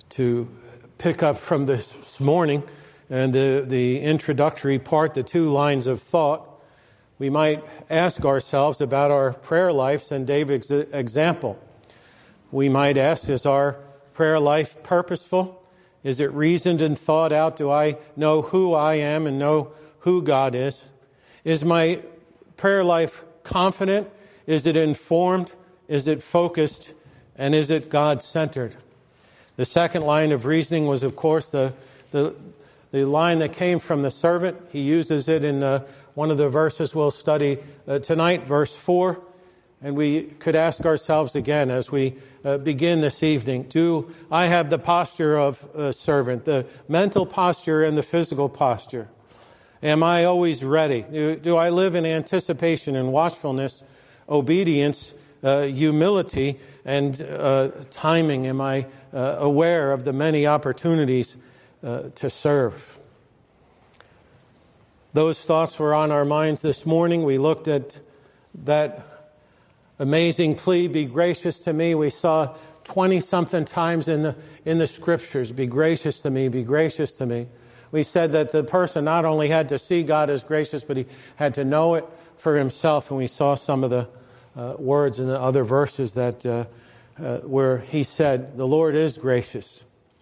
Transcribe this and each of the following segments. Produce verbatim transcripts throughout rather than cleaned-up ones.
to pick up from this morning and the, the introductory part, the two lines of thought, we might ask ourselves about our prayer lives and David's example. We might ask, is our prayer life purposeful? Is it reasoned and thought out? Do I know who I am and know who God is? Is my prayer life confident? Is it informed? Is it focused? And is it God-centered? The second line of reasoning was, of course, the the, the line that came from the servant. He uses it in uh, one of the verses we'll study uh, tonight, verse four. And we could ask ourselves again as we uh, begin this evening, do I have the posture of a servant, the mental posture and the physical posture? Am I always ready? Do, do I live in anticipation and watchfulness, obedience, uh, humility, and uh, timing? Am I uh, aware of the many opportunities uh, to serve? Those thoughts were on our minds this morning. We looked at that amazing plea, be gracious to me. We saw twenty-something times in the in the Scriptures, be gracious to me, be gracious to me. We said that the person not only had to see God as gracious, but he had to know it for himself. And we saw some of the uh, words in the other verses that uh, uh, where he said, the Lord is gracious.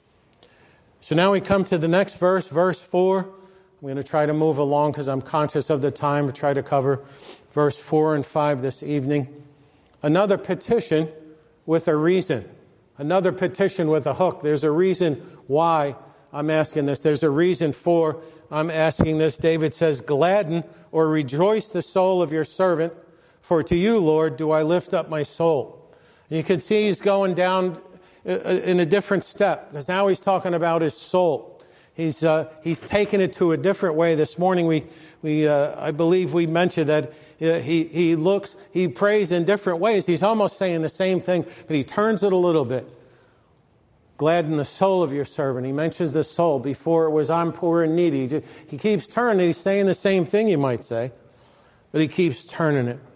So now we come to the next verse, verse four. I'm going to try to move along because I'm conscious of the time to try to cover verse four and five this evening. Another petition with a reason. Another petition with a hook. There's a reason why I'm asking this. There's a reason for I'm asking this. David says, gladden or rejoice the soul of your servant, for to you, Lord, do I lift up my soul. And you can see he's going down in a different step, because now he's talking about his soul. He's uh, he's taken it to a different way. This morning we we uh, I believe we mentioned that uh, he he looks he prays in different ways. He's almost saying the same thing, but he turns it a little bit. Gladden the soul of your servant. He mentions the soul. Before it was I'm poor and needy. He keeps turning. He's saying the same thing, you might say, but he keeps turning it.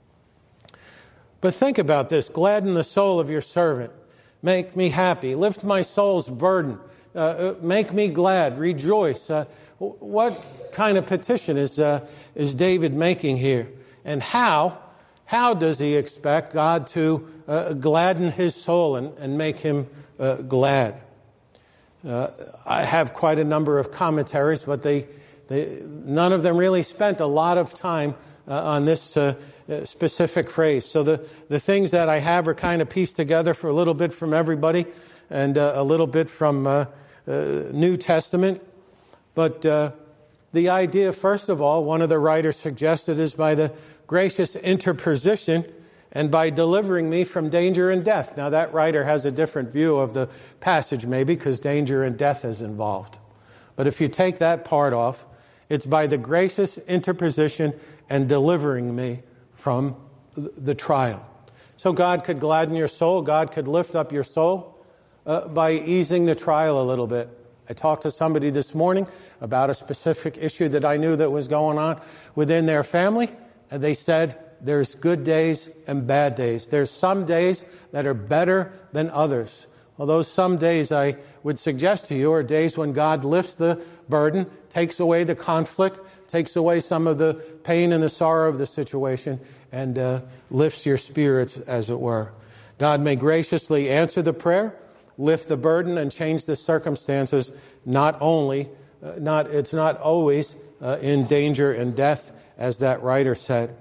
But think about this. Gladden the soul of your servant. Make me happy. Lift my soul's burden. Uh, make me glad. Rejoice. Uh, what kind of petition is uh, is David making here? And how how does he expect God to uh, gladden his soul and, and make him uh, glad? Uh, I have quite a number of commentaries, but they, they none of them really spent a lot of time uh, on this uh, specific phrase. So the, the things that I have are kind of pieced together for a little bit from everybody and uh, a little bit from uh, uh, New Testament. But uh, the idea, first of all, one of the writers suggested is by the gracious interposition and by delivering me from danger and death. Now that writer has a different view of the passage maybe because danger and death is involved. But if you take that part off, it's by the gracious interposition and delivering me from the trial. So God could gladden your soul. God could lift up your soul uh, by easing the trial a little bit. I talked to somebody this morning about a specific issue that I knew that was going on within their family. And they said there's good days and bad days. There's some days that are better than others. Well, those some days I would suggest to you are days when God lifts the burden, takes away the conflict, takes away some of the pain and the sorrow of the situation, and uh, lifts your spirits, as it were. God may graciously answer the prayer, lift the burden, and change the circumstances. Not only, uh, not it's not always uh, in danger and death, as that writer said.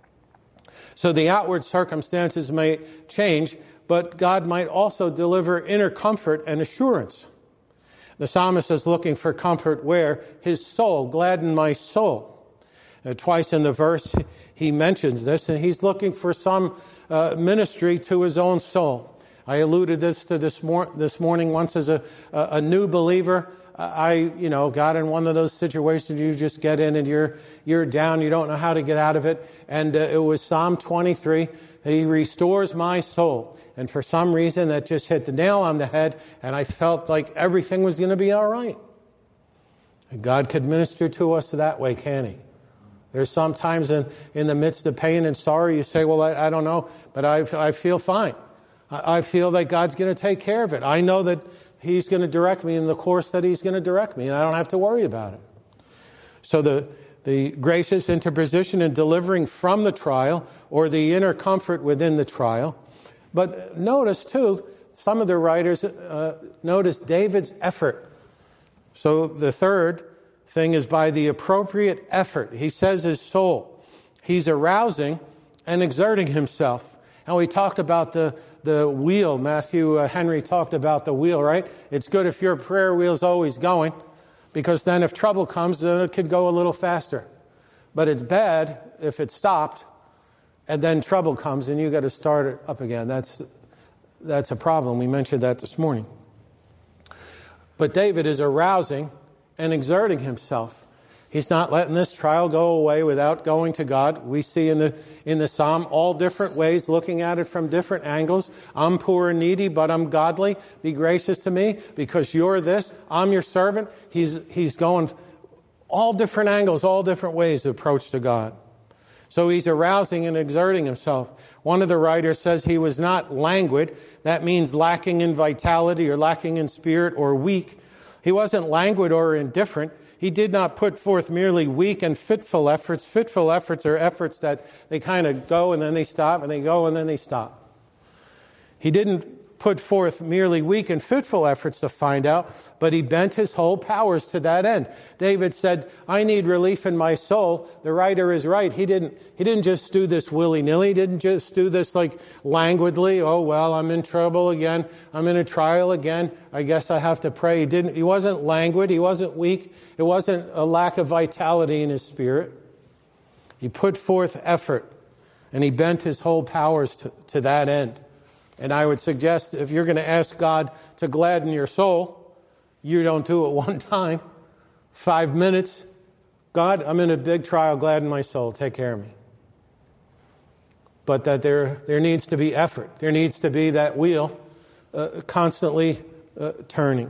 So the outward circumstances may change, but God might also deliver inner comfort and assurance. The psalmist is looking for comfort where? His soul, gladden my soul. Uh, twice in the verse he mentions this, and he's looking for some uh, ministry to his own soul. I alluded this to this, mor- this morning once as a, a, a new believer. I, you know, got in one of those situations you just get in and you're you're down, you don't know how to get out of it. And uh, it was Psalm twenty-three. He restores my soul. And for some reason that just hit the nail on the head, and I felt like everything was going to be all right. And God could minister to us that way, can he? There's sometimes in, in the midst of pain and sorrow, you say, well, I, I don't know, but I, I feel fine. I, I feel that God's going to take care of it. I know that He's going to direct me in the course that He's going to direct me, and I don't have to worry about it. So the, the gracious interposition in delivering from the trial, or the inner comfort within the trial. But notice, too, some of the writers uh, notice David's effort. So the third thing is by the appropriate effort. He says his soul. He's arousing and exerting himself. And we talked about the, the wheel. Matthew uh, Henry talked about the wheel, right? It's good if your prayer wheel's always going, because then if trouble comes, then it could go a little faster. But it's bad if it stopped and then trouble comes and you got to start it up again. That's, that's a problem. We mentioned that this morning. But David is arousing and exerting himself. He's not letting this trial go away without going to God. We see in the in the psalm all different ways, looking at it from different angles. I'm poor and needy, but I'm godly. Be gracious to me because you're this. I'm your servant. He's he's going all different angles, all different ways to approach to God. So he's arousing and exerting himself. One of the writers says he was not languid. That means lacking in vitality or lacking in spirit or weak. He wasn't languid or indifferent. He did not put forth merely weak and fitful efforts. Fitful efforts are efforts that they kind of go and then they stop and they go and then they stop. He didn't put forth merely weak and fitful efforts to find out, but he bent his whole powers to that end. David said, I need relief in my soul. The writer is right. He didn't, he didn't just do this willy-nilly. He didn't just do this like languidly. Oh, well, I'm in trouble again. I'm in a trial again. I guess I have to pray. He didn't, he wasn't languid. He wasn't weak. It wasn't a lack of vitality in his spirit. He put forth effort and he bent his whole powers to, to that end. And I would suggest if you're going to ask God to gladden your soul, you don't do it one time, five minutes. God, I'm in a big trial, gladden my soul, take care of me. But that there, there needs to be effort. There needs to be that wheel uh, constantly uh, turning.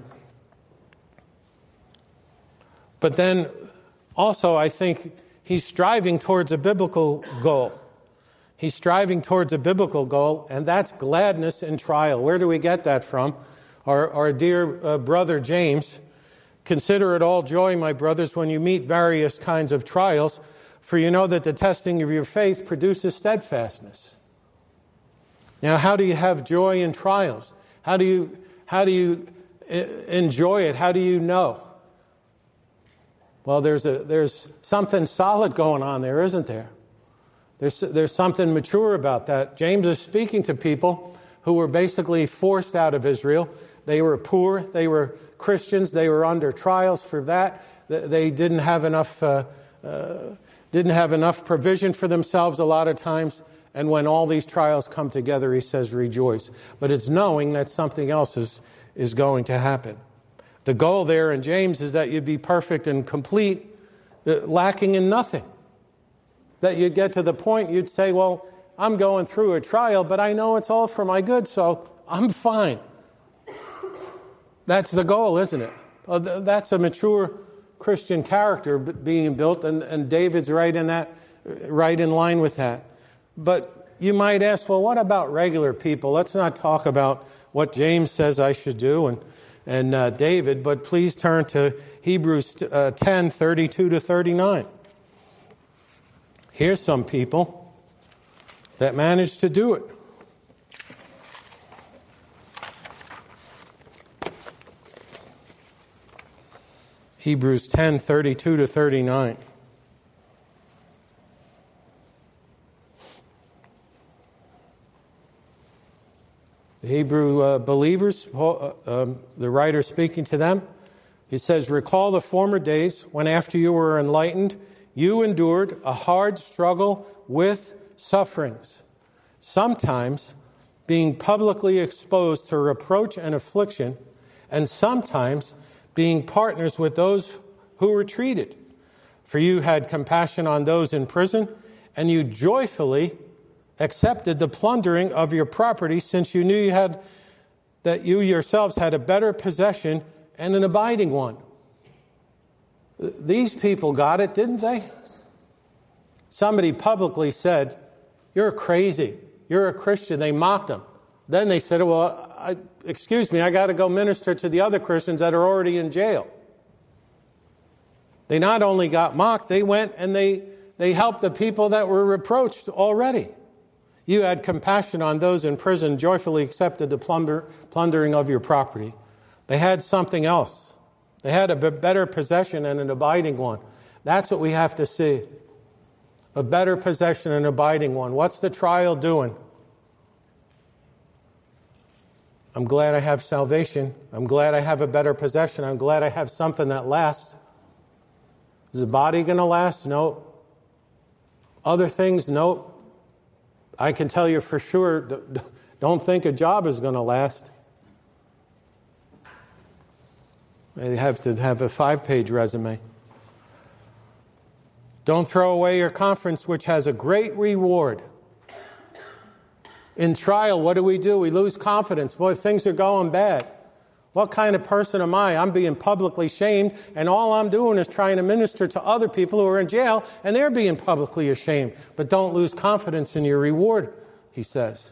But then also I think he's striving towards a biblical goal. He's striving towards a biblical goal, and that's gladness in trial. Where do we get that from? Our, our dear uh, brother James, consider it all joy, my brothers, when you meet various kinds of trials, for you know that the testing of your faith produces steadfastness. Now, how do you have joy in trials? How do you, how do you enjoy it? How do you know? Well, there's a, there's something solid going on there, isn't there? There's, there's something mature about that. James is speaking to people who were basically forced out of Israel. They were poor. They were Christians. They were under trials for that. They didn't have enough, uh, uh, didn't have enough provision for themselves a lot of times. And when all these trials come together, he says, rejoice. But it's knowing that something else is, is going to happen. The goal there in James is that you'd be perfect and complete, lacking in nothing. That you'd get to the point you'd say, well, I'm going through a trial, but I know it's all for my good, so I'm fine. That's the goal, isn't it? That's a mature Christian character being built, and, and David's right in that, right in line with that. But you might ask, well, what about regular people? Let's not talk about what James says I should do and, and uh, David, but please turn to Hebrews uh, ten, thirty-two to thirty-nine. Here's some people that managed to do it. Hebrews ten, thirty-two to thirty-nine. The Hebrew uh, believers, uh, um, the writer speaking to them, he says, recall the former days when after you were enlightened, you endured a hard struggle with sufferings, sometimes being publicly exposed to reproach and affliction, and sometimes being partners with those who were treated. For you had compassion on those in prison, and you joyfully accepted the plundering of your property, since you knew you had that you yourselves had a better possession and an abiding one. These people got it, didn't they? Somebody publicly said, you're crazy. You're a Christian. They mocked them. Then they said, well, I, excuse me, I got to go minister to the other Christians that are already in jail. They not only got mocked, they went and they, they helped the people that were reproached already. You had compassion on those in prison, joyfully accepted the plunder, plundering of your property. They had something else. They had a better possession and an abiding one. That's what we have to see. A better possession and an abiding one. What's the trial doing? I'm glad I have salvation. I'm glad I have a better possession. I'm glad I have something that lasts. Is the body going to last? No. Other things? No. I can tell you for sure, don't think a job is going to last. They have to have a five-page resume. Don't throw away your conference, which has a great reward. In trial, what do we do? We lose confidence. Boy, things are going bad. What kind of person am I? I'm being publicly shamed, and all I'm doing is trying to minister to other people who are in jail, and they're being publicly ashamed. But don't lose confidence in your reward, he says.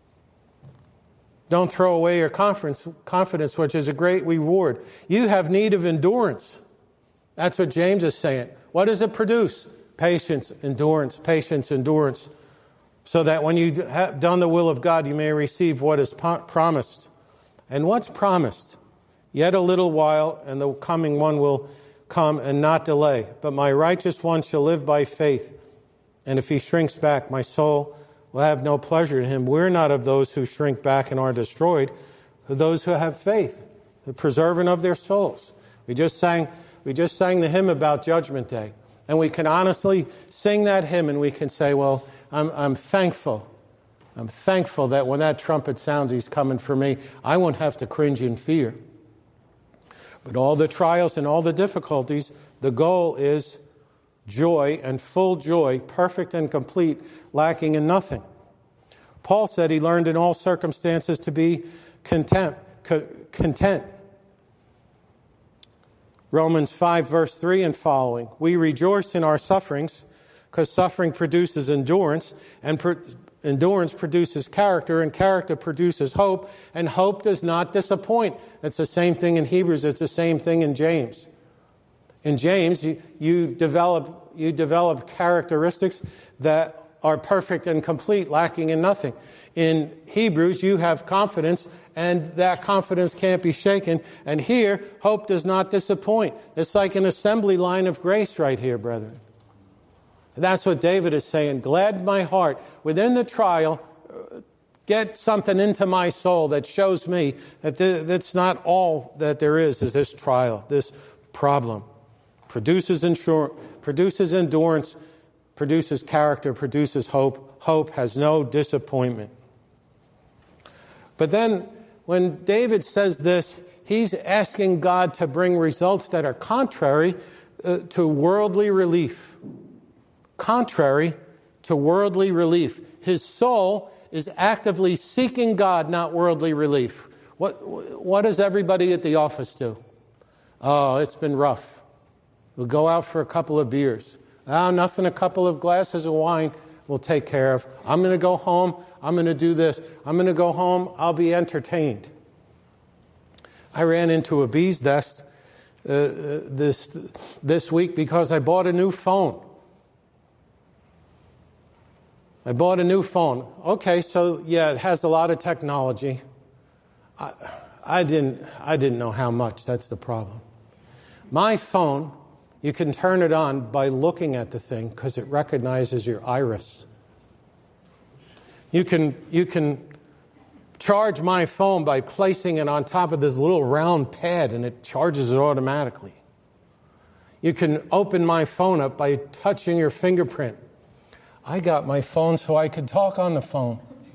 Don't throw away your confidence, confidence, which is a great reward. You have need of endurance. That's what James is saying. What does it produce? Patience, endurance, patience, endurance. So that when you have done the will of God, you may receive what is promised. And what's promised? Yet a little while, and the coming one will come and not delay. But my righteous one shall live by faith. And if he shrinks back, my soul will have no pleasure in him. We're not of those who shrink back and are destroyed, but those who have faith, the preserving of their souls. We just sang, we just sang the hymn about Judgment Day. And we can honestly sing that hymn and we can say, well, I'm, I'm thankful. I'm thankful that when that trumpet sounds, he's coming for me. I won't have to cringe in fear. But all the trials and all the difficulties, the goal is joy and full joy, perfect and complete, lacking in nothing. Paul said he learned in all circumstances to be content. Co- content. Romans five, verse three and following. We rejoice in our sufferings because suffering produces endurance, and per- endurance produces character, and character produces hope, and hope does not disappoint. It's the same thing in Hebrews. It's the same thing in James. In James, you, you develop you develop characteristics that are perfect and complete, lacking in nothing. In Hebrews, you have confidence, and that confidence can't be shaken. And here, hope does not disappoint. It's like an assembly line of grace right here, brethren. That's what David is saying. Glad my heart. Within the trial, get something into my soul that shows me that th- that's not all that there is, is this trial, this problem. Produces insur- produces endurance, produces character, produces hope. Hope has no disappointment. But then when David says this, he's asking God to bring results that are contrary uh, to worldly relief. Contrary to worldly relief. His soul is actively seeking God, not worldly relief. What, what does everybody at the office do? Oh, it's been rough. We'll go out for a couple of beers. Oh, nothing, a couple of glasses of wine will take care of. I'm going to go home. I'm going to do this. I'm going to go home. I'll be entertained. I ran into a bee's nest uh, this, this week because I bought a new phone. I bought a new phone. Okay, so yeah, it has a lot of technology. I, I didn't I didn't know how much. That's the problem. My phone, you can turn it on by looking at the thing because it recognizes your iris. You can you can charge my phone by placing it on top of this little round pad and it charges it automatically. You can open my phone up by touching your fingerprint. I got my phone so I could talk on the phone.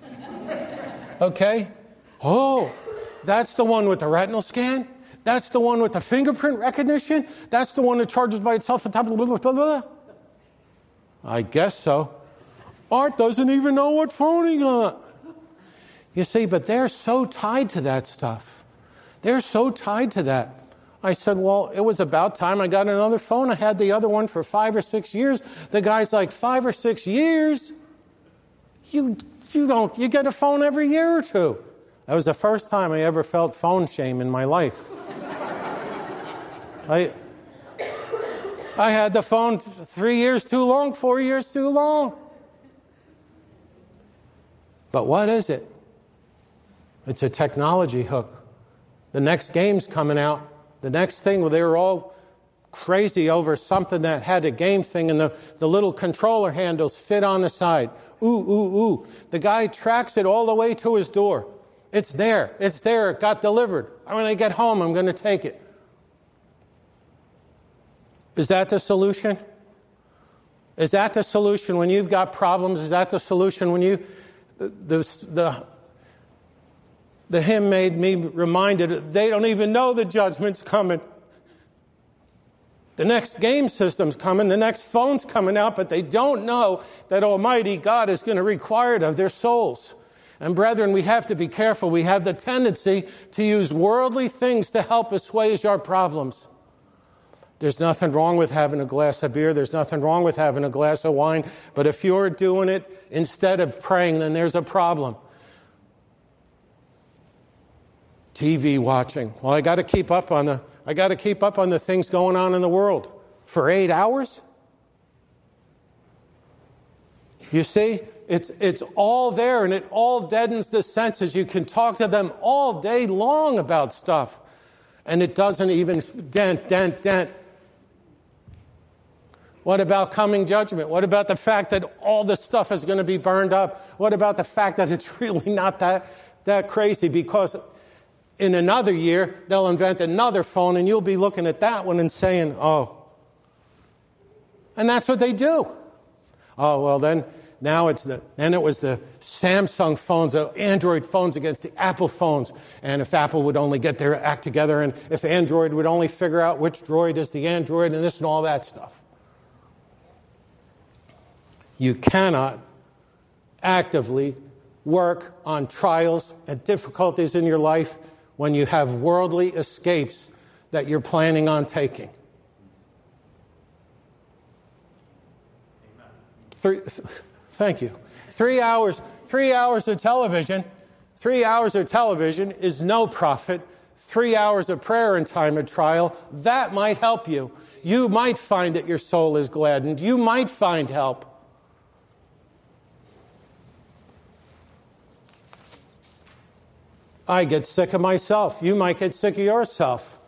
Okay? Oh, that's the one with the retinal scan? That's the one with the fingerprint recognition? That's the one that charges by itself on top of blah, blah, blah, blah. I guess so. Art doesn't even know what phone he got. You see, but they're so tied to that stuff. They're so tied to that. I said, well, it was about time I got another phone. I had the other one for five or six years. The guy's like, five or six years? You you don't, you get a phone every year or two. That was the first time I ever felt phone shame in my life. I, I had the phone three years too long, four years too long. But what is it? It's a technology hook. The next game's coming out. The next thing, well, they were all crazy over something that had a game thing, and the, the little controller handles fit on the side. Ooh, ooh, ooh. The guy tracks it all the way to his door. It's there. It's there. It got delivered. When I get home, I'm going to take it. Is that the solution? Is that the solution when you've got problems? Is that the solution when you... The, the, the hymn made me reminded, they don't even know the judgment's coming. The next game system's coming, the next phone's coming out, but they don't know that Almighty God is going to require it of their souls. And brethren, we have to be careful. We have the tendency to use worldly things to help assuage our problems. There's nothing wrong with having a glass of beer. There's nothing wrong with having a glass of wine. But if you're doing it instead of praying, then there's a problem. T V watching. Well, I got to keep up on the I got to keep up on the things going on in the world for eight hours. You see, it's it's all there, and it all deadens the senses. You can talk to them all day long about stuff, and it doesn't even dent, dent, dent. What about coming judgment? What about the fact that all this stuff is going to be burned up? What about the fact that it's really not that that crazy? Because in another year, they'll invent another phone, and you'll be looking at that one and saying, oh. And that's what they do. Oh, well, then, now it's the, then it was the Samsung phones, the Android phones against the Apple phones. And if Apple would only get their act together, and if Android would only figure out which droid is the Android, and this and all that stuff. You cannot actively work on trials and difficulties in your life when you have worldly escapes that you're planning on taking. Three, thank you. Three hours, three hours of television, three hours of television is no profit. Three hours of prayer in time of trial, that might help you. You might find that your soul is gladdened. You might find help. I get sick of myself. You might get sick of yourself.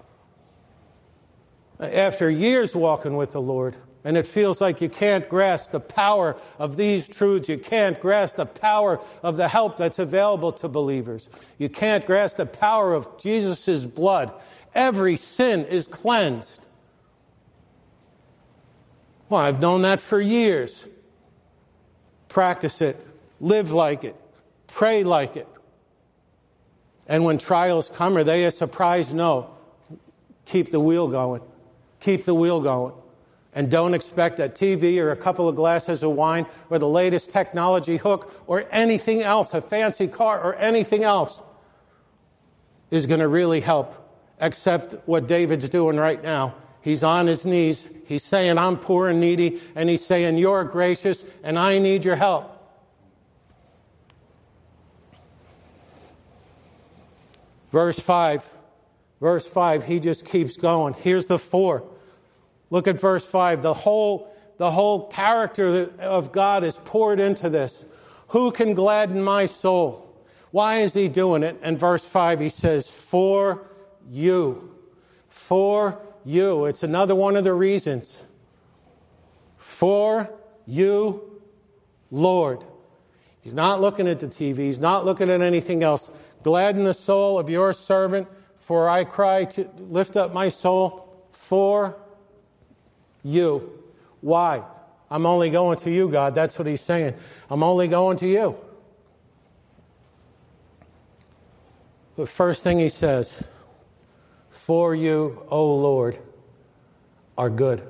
After years walking with the Lord, and it feels like you can't grasp the power of these truths. You can't grasp the power of the help that's available to believers. You can't grasp the power of Jesus' blood. Every sin is cleansed. Well, I've known that for years. Practice it. Live like it. Pray like it. And when trials come, are they a surprise? No. Keep the wheel going. Keep the wheel going. And don't expect that T V or a couple of glasses of wine or the latest technology hook or anything else, a fancy car or anything else, is going to really help, except what David's doing right now. He's on his knees. He's saying, I'm poor and needy. And he's saying, you're gracious and I need your help. Verse five, verse five, he just keeps going. Here's the four. Look at verse five. The whole, the whole character of God is poured into this. Who can gladden my soul? Why is he doing it? And verse five, he says, for you. For you. It's another one of the reasons. For you, Lord. He's not looking at the T V. He's not looking at anything else. Gladden the soul of your servant, for I cry to lift up my soul for you. Why? I'm only going to you, God. That's what he's saying. I'm only going to you. The first thing he says, for you, O Lord, are good.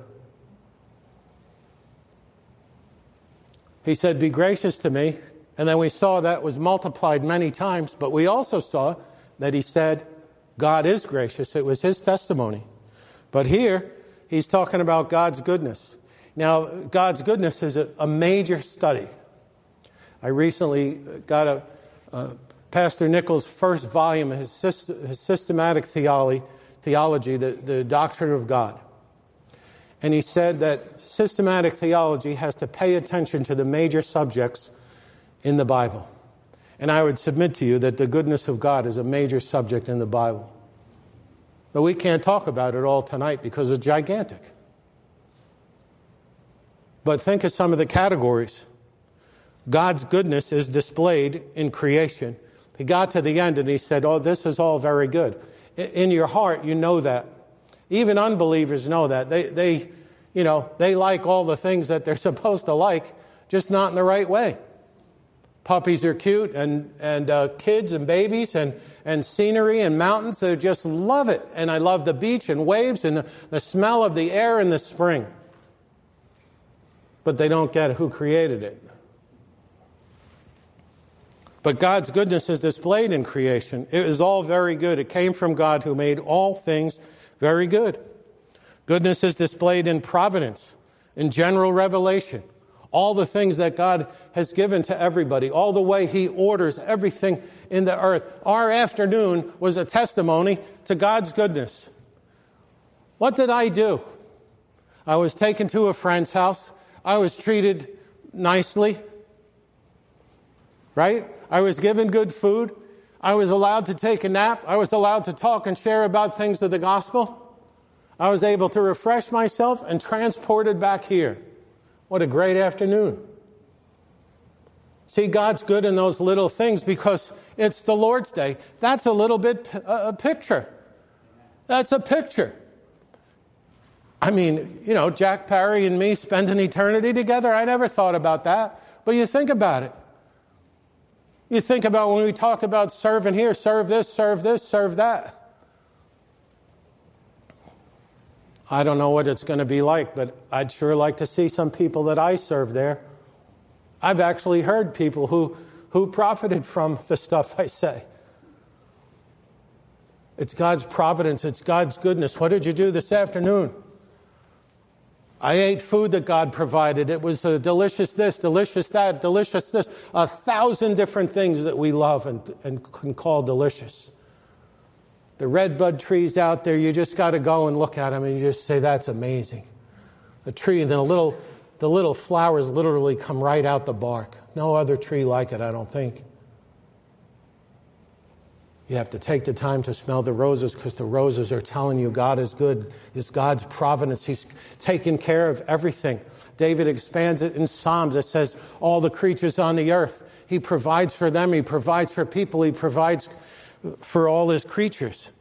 He said, be gracious to me. And then we saw that was multiplied many times, but we also saw that he said, God is gracious. It was his testimony. But here, he's talking about God's goodness. Now, God's goodness is a, a major study. I recently got a, a, Pastor Nichols' first volume, his, his systematic theology, theology the, the doctrine of God. And he said that systematic theology has to pay attention to the major subjects in the Bible. And I would submit to you that the goodness of God is a major subject in the Bible. But we can't talk about it all tonight because it's gigantic. But think of some of the categories. God's goodness is displayed in creation. He got to the end and he said, oh, this is all very good. In your heart, you know that. Even unbelievers know that. They, they, you know, they like all the things that they're supposed to like, just not in the right way. Puppies are cute, and, and uh, kids and babies and, and scenery and mountains, they just love it. And I love the beach and waves and the, the smell of the air in the spring. But they don't get who created it. But God's goodness is displayed in creation. It is all very good. It came from God who made all things very good. Goodness is displayed in providence, in general revelation. All the things that God has given to everybody, all the way He orders everything in the earth. Our afternoon was a testimony to God's goodness. What did I do? I was taken to a friend's house. I was treated nicely. Right? I was given good food. I was allowed to take a nap. I was allowed to talk and share about things of the gospel. I was able to refresh myself and transported back here. What a great afternoon. See, God's good in those little things because it's the Lord's Day. That's a little bit a picture. That's a picture. I mean, you know, Jack Parry and me spend an eternity together. I never thought about that. But you think about it. You think about when we talked about serving here, serve this, serve this, serve that. I don't know what it's going to be like, but I'd sure like to see some people that I serve there. I've actually heard people who, who profited from the stuff I say. It's God's providence. It's God's goodness. What did you do this afternoon? I ate food that God provided. It was a delicious this, delicious that, delicious this. A thousand different things that we love and, and can call delicious. The redbud trees out there, you just got to go and look at them and you just say, that's amazing. A tree, and then a little, the little flowers literally come right out the bark. No other tree like it, I don't think. You have to take the time to smell the roses because the roses are telling you God is good. It's God's providence. He's taken care of everything. David expands it in Psalms. It says, all the creatures on the earth, He provides for them. He provides for people. He provides for all His creatures.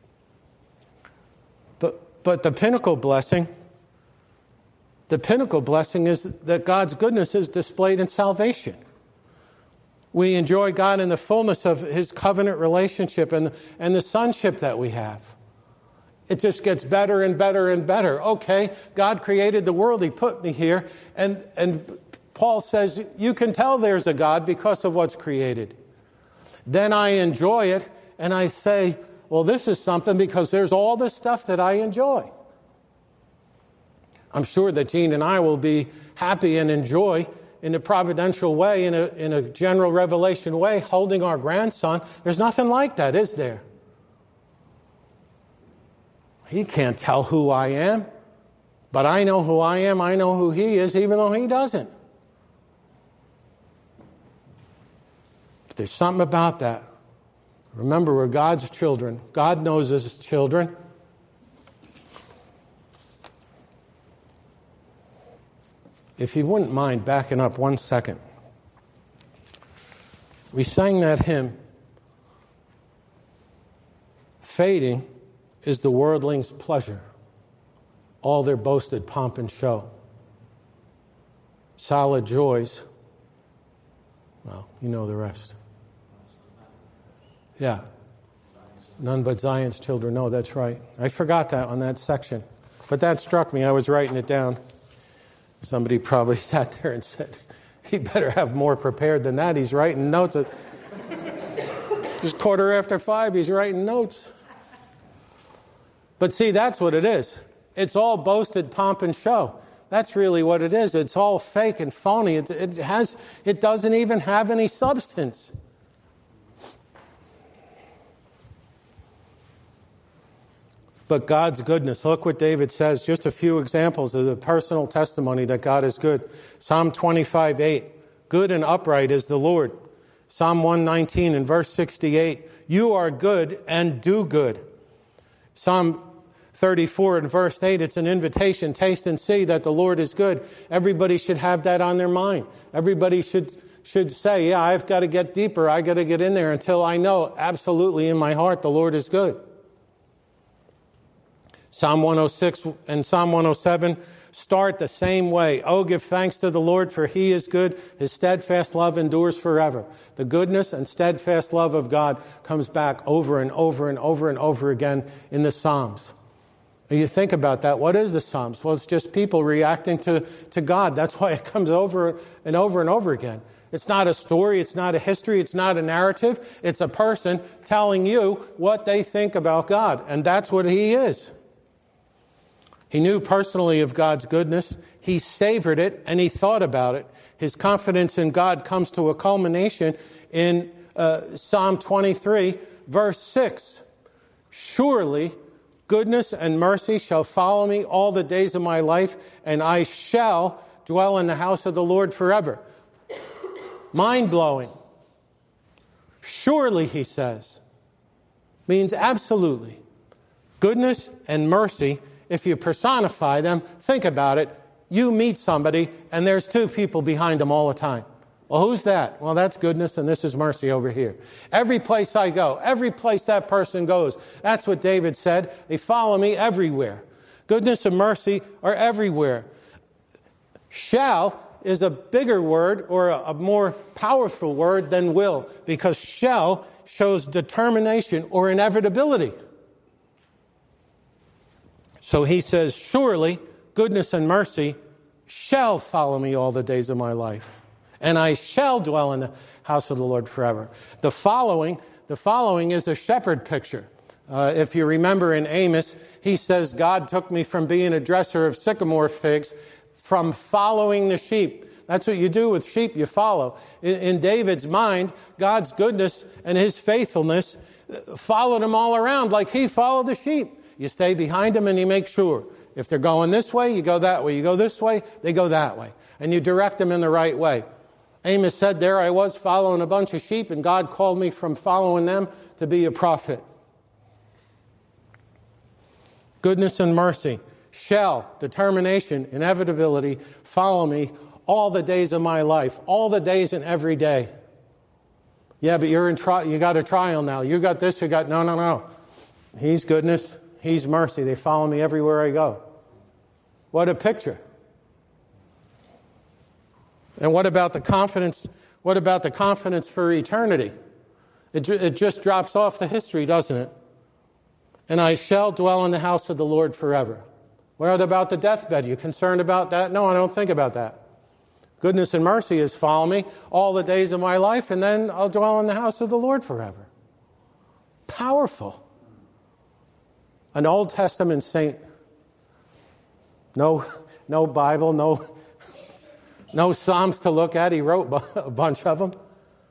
But, but the pinnacle blessing, the pinnacle blessing is that God's goodness is displayed in salvation. We enjoy God in the fullness of His covenant relationship and, and the sonship that we have. It just gets better and better and better. Okay, God created the world. He put me here. And, and Paul says, you can tell there's a God because of what's created. Then I enjoy it, and I say, well, this is something because there's all this stuff that I enjoy. I'm sure that Jean and I will be happy and enjoy in a providential way, in a, in a general revelation way, holding our grandson. There's nothing like that, is there? He can't tell who I am, but I know who I am. I know who he is, even though he doesn't. But there's something about that. Remember, we're God's children. God knows His children. If you wouldn't mind backing up one second. We sang that hymn, fading is the worldling's pleasure, all their boasted pomp and show. Solid joys, well, you know the rest. Yeah. None but Zion's children. No, that's right. I forgot that on that section. But that struck me. I was writing it down. Somebody probably sat there and said, he better have more prepared than that. He's writing notes. Just quarter after five, he's writing notes. But see, that's what it is. It's all boasted pomp and show. That's really what it is. It's all fake and phony. It, it has. It doesn't even have any substance. But God's goodness, look what David says, just a few examples of the personal testimony that God is good. Psalm twenty-five eight, good and upright is the Lord. Psalm one nineteen and verse sixty-eight, you are good and do good. Psalm thirty-four and verse eight, it's an invitation, taste and see that the Lord is good. Everybody should have that on their mind. Everybody should should say, yeah, I've got to get deeper. I got to get in there until I know absolutely in my heart the Lord is good. Psalm one oh six and Psalm one oh seven start the same way. Oh, give thanks to the Lord, for he is good. His steadfast love endures forever. The goodness and steadfast love of God comes back over and over and over and over again in the Psalms. And you think about that. What is the Psalms? Well, it's just people reacting to, to God. That's why it comes over and over and over again. It's not a story. It's not a history. It's not a narrative. It's a person telling you what they think about God. And that's what he is. He knew personally of God's goodness. He savored it and he thought about it. His confidence in God comes to a culmination in uh, Psalm twenty-three, verse six. Surely goodness and mercy shall follow me all the days of my life, and I shall dwell in the house of the Lord forever. Mind-blowing. Surely, he says, means absolutely. Goodness and mercy, if you personify them, think about it. You meet somebody, and there's two people behind them all the time. Well, who's that? Well, that's goodness, and this is mercy over here. Every place I go, every place that person goes, that's what David said. They follow me everywhere. Goodness and mercy are everywhere. Shall is a bigger word or a more powerful word than will, because shall shows determination or inevitability. So he says, surely goodness and mercy shall follow me all the days of my life, and I shall dwell in the house of the Lord forever. The following, the following is a shepherd picture. Uh, if you remember in Amos, he says, God took me from being a dresser of sycamore figs, from following the sheep. That's what you do with sheep, you follow. In, in David's mind, God's goodness and his faithfulness followed him all around like he followed the sheep. You stay behind them and you make sure. If they're going this way, you go that way. You go this way, they go that way. And you direct them in the right way. Amos said, there I was following a bunch of sheep, and God called me from following them to be a prophet. Goodness and mercy shall, determination, inevitability, follow me all the days of my life, all the days and every day. Yeah, but you're in tri- you got a trial now. You got this, you got, no, no, no. He's goodness, he's mercy. They follow me everywhere I go. What a picture. And what about the confidence? What about the confidence for eternity? It, it just drops off the history, doesn't it? And I shall dwell in the house of the Lord forever. What about the deathbed? You concerned about that? No, I don't think about that. Goodness and mercy is follow me all the days of my life, and then I'll dwell in the house of the Lord forever. Powerful. An Old Testament saint. No, no Bible, no, no Psalms to look at. He wrote a bunch of them.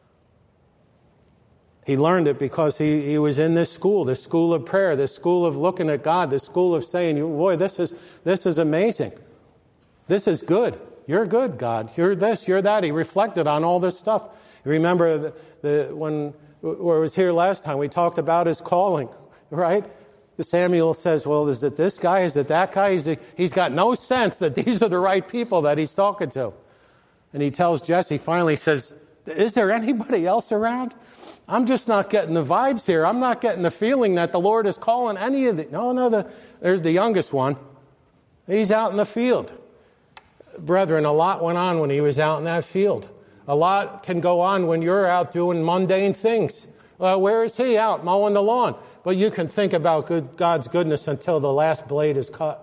He learned it because he, he was in this school, this school of prayer, this school of looking at God, this school of saying, boy, this is this is amazing. This is good. You're good, God. You're this, you're that. He reflected on all this stuff. You remember the, the, when where I was here last time, we talked about his calling, right? Samuel says, well, is it this guy? Is it that guy? He's, he's got no sense that these are the right people that he's talking to. And he tells Jesse, finally says, is there anybody else around? I'm just not getting the vibes here. I'm not getting the feeling that the Lord is calling any of the... No, no, the, there's the youngest one. He's out in the field. Brethren, a lot went on when he was out in that field. A lot can go on when you're out doing mundane things. Uh, where is he? Out mowing the lawn. But you can think about good, God's goodness until the last blade is cut.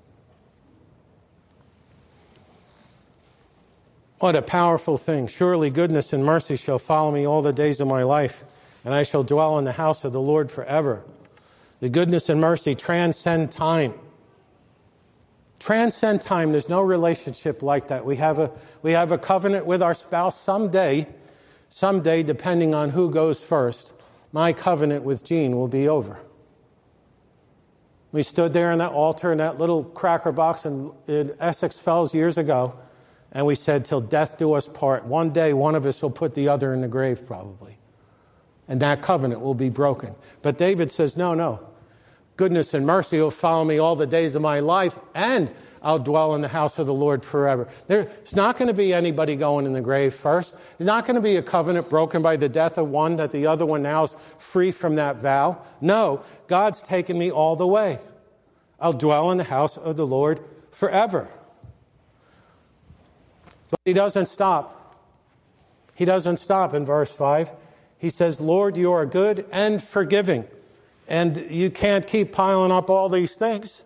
What a powerful thing. Surely goodness and mercy shall follow me all the days of my life, and I shall dwell in the house of the Lord forever. The goodness and mercy transcend time. Transcend time. There's no relationship like that. We have a we have a covenant with our spouse someday, someday, depending on who goes first. My covenant with Jean will be over. We stood there on that altar in that little cracker box in, in Essex Fells years ago, and we said, till death do us part. One day, one of us will put the other in the grave, probably. And that covenant will be broken. But David says, no, no. Goodness and mercy will follow me all the days of my life, and I'll dwell in the house of the Lord forever. There's not going to be anybody going in the grave first. There's not going to be a covenant broken by the death of one that the other one now is free from that vow. No, God's taken me all the way. I'll dwell in the house of the Lord forever. But he doesn't stop. He doesn't stop in verse five. He says, Lord, you are good and forgiving. And you can't keep piling up all these things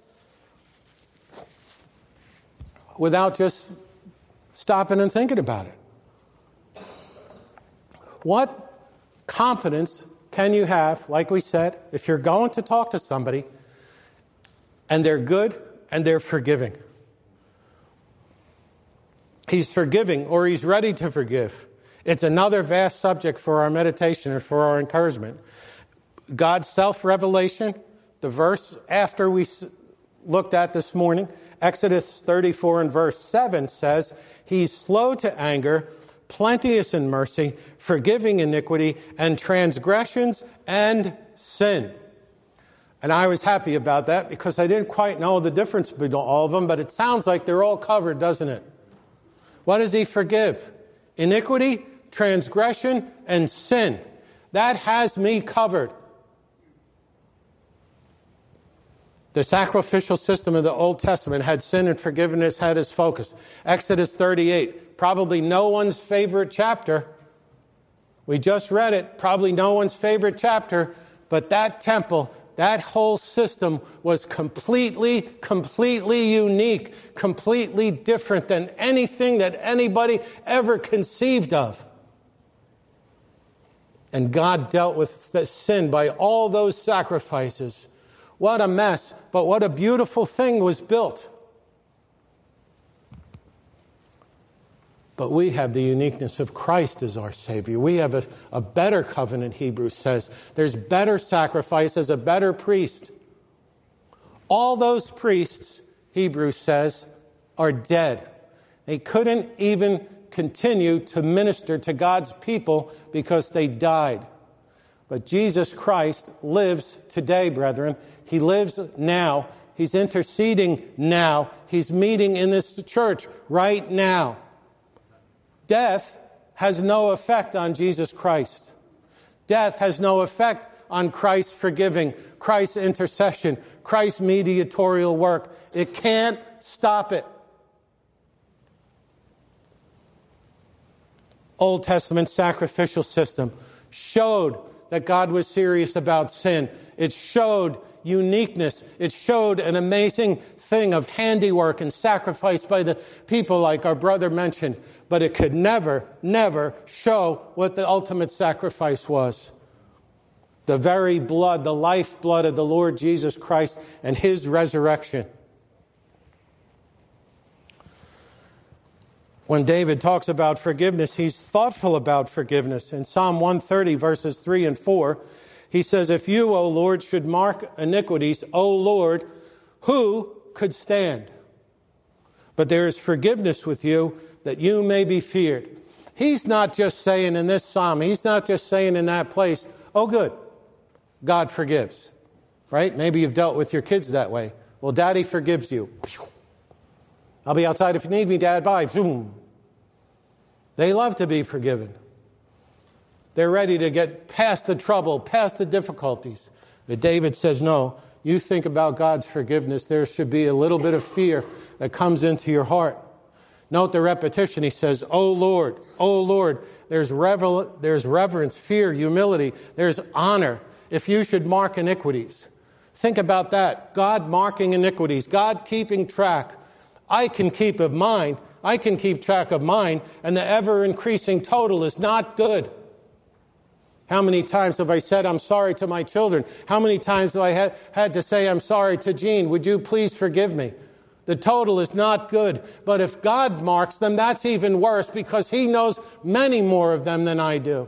without just stopping and thinking about it. What confidence can you have, like we said, if you're going to talk to somebody and they're good and they're forgiving? He's forgiving, or he's ready to forgive. It's another vast subject for our meditation and for our encouragement. God's self-revelation, the verse after we looked at this morning, Exodus thirty-four and verse seven says, he's slow to anger, plenteous in mercy, forgiving iniquity and transgressions and sin. And I was happy about that because I didn't quite know the difference between all of them, but it sounds like they're all covered, doesn't it? What does he forgive? Iniquity, transgression, and sin. That has me covered. The sacrificial system of the Old Testament had sin and forgiveness had its focus. Exodus thirty-eight, probably no one's favorite chapter. We just read it, probably no one's favorite chapter, but that temple, that whole system was completely, completely unique, completely different than anything that anybody ever conceived of. And God dealt with the sin by all those sacrifices. What a mess, but what a beautiful thing was built. But we have the uniqueness of Christ as our Savior. We have a, a better covenant, Hebrews says. There's better sacrifices, a better priest. All those priests, Hebrews says, are dead. They couldn't even continue to minister to God's people because they died. But Jesus Christ lives today, brethren. He lives now. He's interceding now. He's meeting in this church right now. Death has no effect on Jesus Christ. Death has no effect on Christ's forgiving, Christ's intercession, Christ's mediatorial work. It can't stop it. Old Testament sacrificial system showed that God was serious about sin. It showed uniqueness. It showed an amazing thing of handiwork and sacrifice by the people like our brother mentioned. But it could never, never show what the ultimate sacrifice was. The very blood, the lifeblood of the Lord Jesus Christ and his resurrection. When David talks about forgiveness, he's thoughtful about forgiveness. In Psalm one thirty, verses three and four, he says, if you, O Lord, should mark iniquities, O Lord, who could stand? But there is forgiveness with you, that you may be feared. He's not just saying in this psalm, he's not just saying in that place, oh good, God forgives. Right? Maybe you've dealt with your kids that way. Well, Daddy forgives you. I'll be outside if you need me, Dad. Bye. Boom. They love to be forgiven. They're ready to get past the trouble, past the difficulties. But David says, no, you think about God's forgiveness, there should be a little bit of fear that comes into your heart. Note the repetition. He says, oh Lord, oh Lord. There's, revel- there's reverence, fear, humility. There's honor. If you should mark iniquities. Think about that. God marking iniquities. God keeping track. I can keep of mine. I can keep track of mine. And the ever-increasing total is not good. How many times have I said I'm sorry to my children? How many times have I had, had to say I'm sorry to Jean? Would you please forgive me? The total is not good. But if God marks them, that's even worse because he knows many more of them than I do.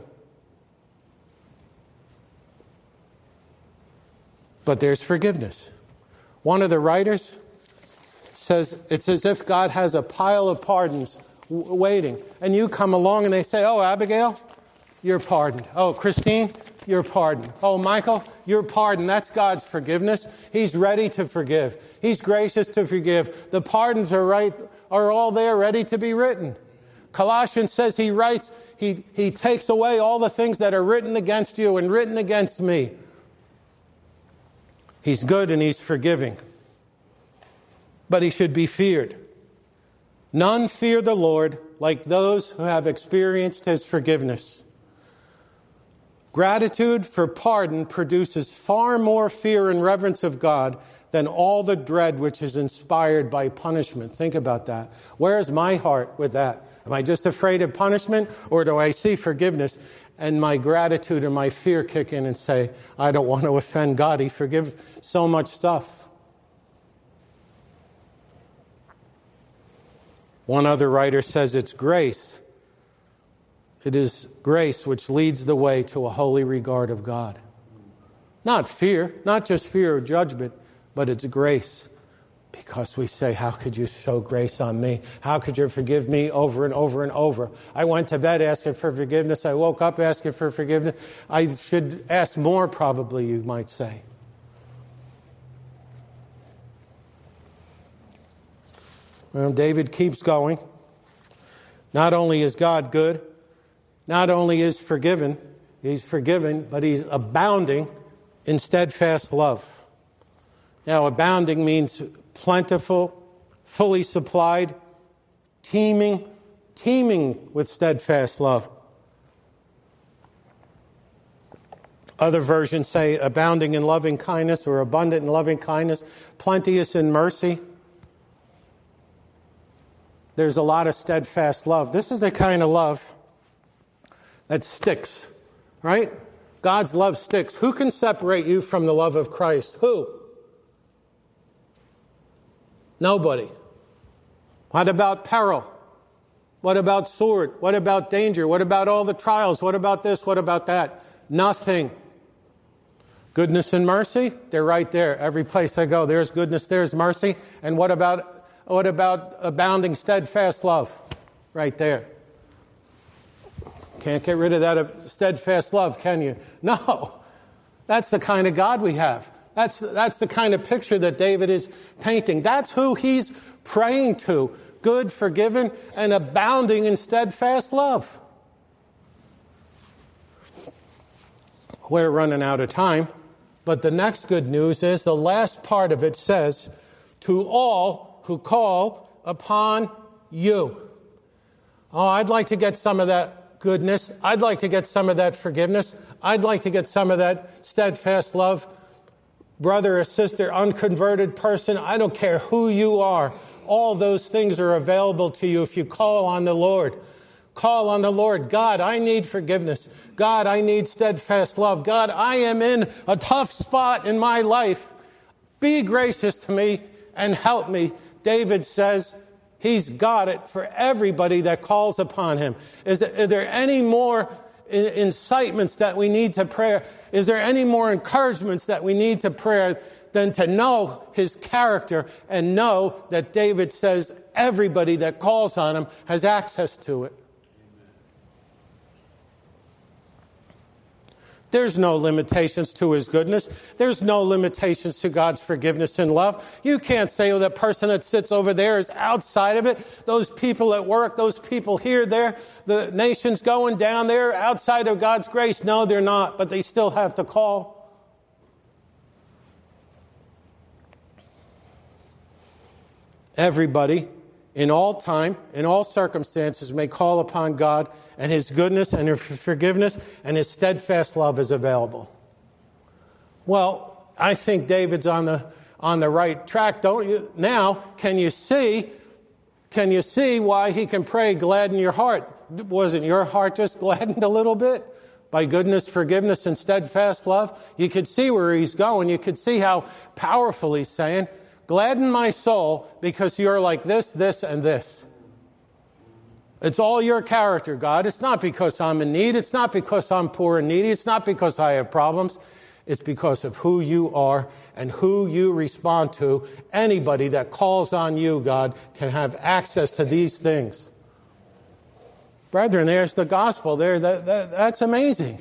But there's forgiveness. One of the writers says it's as if God has a pile of pardons w- waiting. And you come along and they say, oh, Abigail, you're pardoned. Oh, Christine, you're pardoned. Oh, Michael, you're pardoned. That's God's forgiveness. He's ready to forgive. He's gracious to forgive. The pardons are right, are all there ready to be written. Colossians says he writes, he, he takes away all the things that are written against you and written against me. He's good and he's forgiving. But he should be feared. None fear the Lord like those who have experienced his forgiveness. Gratitude for pardon produces far more fear and reverence of God than all the dread which is inspired by punishment. Think about that. Where is my heart with that? Am I just afraid of punishment, or do I see forgiveness and my gratitude and my fear kick in and say, I don't want to offend God. He forgives so much stuff. One other writer says it's grace. It is grace which leads the way to a holy regard of God. Not fear, not just fear of judgment, but it's grace. Because we say, how could you show grace on me? How could you forgive me over and over and over? I went to bed asking for forgiveness. I woke up asking for forgiveness. I should ask more, probably, you might say. Well, David keeps going. Not only is God good, not only is forgiven, he's forgiven, but he's abounding in steadfast love. Now, abounding means plentiful, fully supplied, teeming, teeming with steadfast love. Other versions say abounding in loving kindness or abundant in loving kindness, plenteous in mercy. There's a lot of steadfast love. This is the kind of love that sticks, right? God's love sticks. Who can separate you from the love of Christ? Who? Nobody. What about peril? What about sword? What about danger? What about all the trials? What about this? What about that? Nothing. Goodness and mercy, they're right there. Every place I go, there's goodness, there's mercy. And what about what about abounding steadfast love? Right there. Can't get rid of that steadfast love, can you? No. That's the kind of God we have. That's, that's the kind of picture that David is painting. That's who he's praying to. Good, forgiven, and abounding in steadfast love. We're running out of time. But the next good news is the last part of it says, to all who call upon you. Oh, I'd like to get some of that goodness. I'd like to get some of that forgiveness. I'd like to get some of that steadfast love. Brother or sister, unconverted person, I don't care who you are. All those things are available to you if you call on the Lord. Call on the Lord. God, I need forgiveness. God, I need steadfast love. God, I am in a tough spot in my life. Be gracious to me and help me. David says he's got it for everybody that calls upon him. Is there any more incitements that we need to pray? Is there any more encouragements that we need to pray than to know his character and know that David says everybody that calls on him has access to it? There's no limitations to his goodness. There's no limitations to God's forgiveness and love. You can't say, oh, that person that sits over there is outside of it. Those people at work, those people here, there, the nations going down there outside of God's grace. No, they're not, but they still have to call. Everybody, in all time, in all circumstances, may call upon God, and his goodness and his forgiveness and his steadfast love is available. Well, I think David's on the on the right track, don't you? Now, can you see, can you see why he can pray, gladden your heart? Wasn't your heart just gladdened a little bit by goodness, forgiveness, and steadfast love? You could see where he's going. You could see how powerful he's saying, gladden my soul because you're like this, this, and this. It's all your character, God. It's not because I'm in need. It's not because I'm poor and needy. It's not because I have problems. It's because of who you are and who you respond to. Anybody that calls on you, God, can have access to these things. Brethren, there's the gospel there. That, that, that's amazing.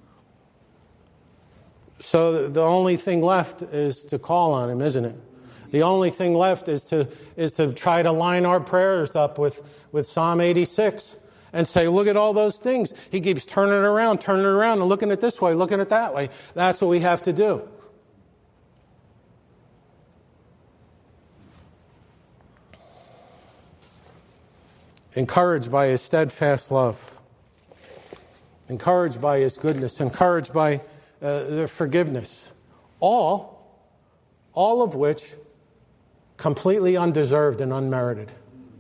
So the only thing left is to call on him, isn't it? The only thing left is to is to try to line our prayers up with, with Psalm eighty-six and say, look at all those things. He keeps turning it around, turning it around, and looking at this way, looking at that way. That's what we have to do. Encouraged by his steadfast love. Encouraged by his goodness. Encouraged by uh, the forgiveness. All, all of which completely undeserved and unmerited.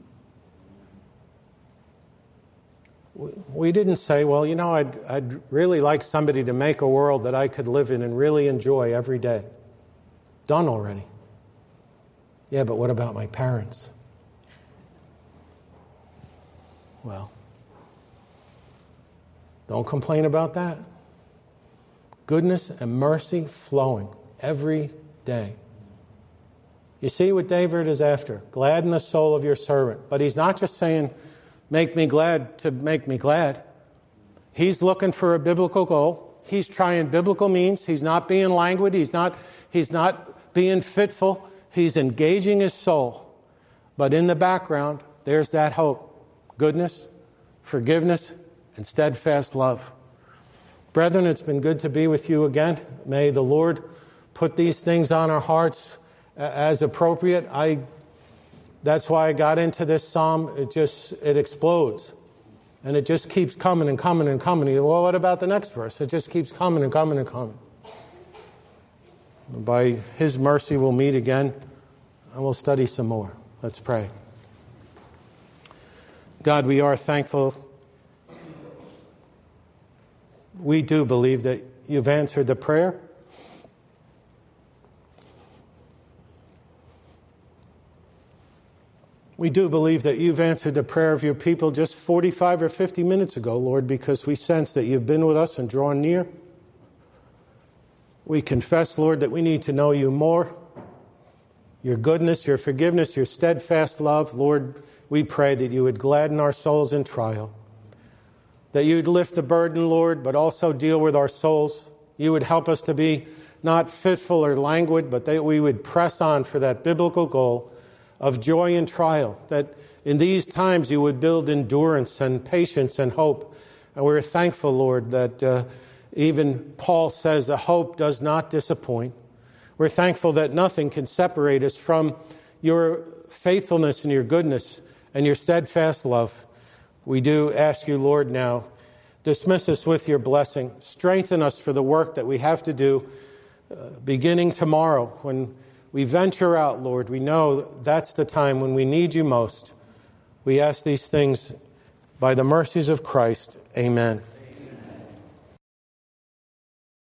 We didn't say, well, you know, I'd, I'd really like somebody to make a world that I could live in and really enjoy every day. Done already. Yeah, but what about my parents? Well, don't complain about that. Goodness and mercy flowing every day. You see what David is after. Gladden the soul of your servant. But he's not just saying, make me glad to make me glad. He's looking for a biblical goal. He's trying biblical means. He's not being languid. He's not, he's not being fitful. He's engaging his soul. But in the background, there's that hope. Goodness, forgiveness, and steadfast love. Brethren, it's been good to be with you again. May the Lord put these things on our hearts as appropriate. I That's why I got into this psalm. It just, it explodes. And it just keeps coming and coming and coming. You go, well, what about the next verse? It just keeps coming and coming and coming. By his mercy, we'll meet again and we'll study some more. Let's pray. God, we are thankful. We do believe that you've answered the prayer. We do believe that you've answered the prayer of your people just forty-five or fifty minutes ago, Lord, because we sense that you've been with us and drawn near. We confess, Lord, that we need to know you more. Your goodness, your forgiveness, your steadfast love. Lord, we pray that you would gladden our souls in trial. That you would lift the burden, Lord, but also deal with our souls. You would help us to be not fitful or languid, but that we would press on for that biblical goal of joy in trial, that in these times you would build endurance and patience and hope. And we're thankful, Lord, that uh, even Paul says a hope does not disappoint. We're thankful that nothing can separate us from your faithfulness and your goodness and your steadfast love. We do ask you, Lord, now, dismiss us with your blessing. Strengthen us for the work that we have to do uh, beginning tomorrow when we venture out, Lord. We know that's the time when we need you most. We ask these things by the mercies of Christ. Amen.